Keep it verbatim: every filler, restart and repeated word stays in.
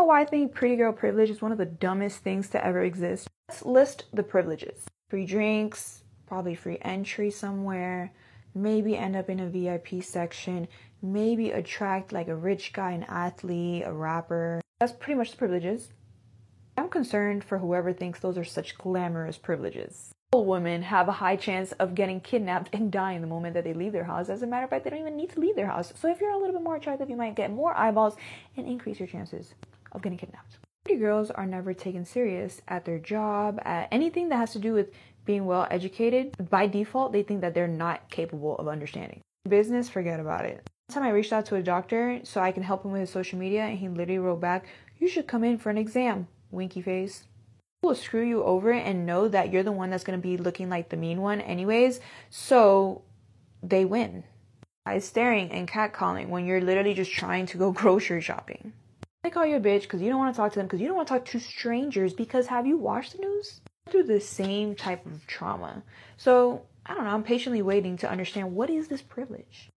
know why I think pretty girl privilege is one of the dumbest things to ever exist? Let's list the privileges. Free drinks, probably free entry somewhere, maybe end up in a V I P section, maybe attract like a rich guy, an athlete, a rapper. That's pretty much the privileges. I'm concerned for whoever thinks those are such glamorous privileges. All women have a high chance of getting kidnapped and dying the moment that they leave their house. As a matter of fact, they don't even need to leave their house. So if you're a little bit more attractive, you might get more eyeballs and increase your chances of getting kidnapped. Pretty girls are never taken serious at their job, at anything that has to do with being well educated. By default, they think that they're not capable of understanding. Business, forget about it. One time I reached out to a doctor so I can help him with his social media, and he literally wrote back, "You should come in for an exam, winky face." Will screw you over and know that you're the one that's going to be looking like the mean one anyways, so they win. By staring and catcalling when you're literally just trying to go grocery shopping. They call you a bitch because you don't want to talk to them, because you don't want to talk to strangers, because have you watched the news? Through the same type of trauma. So, I don't know, I'm patiently waiting to understand, what is this privilege?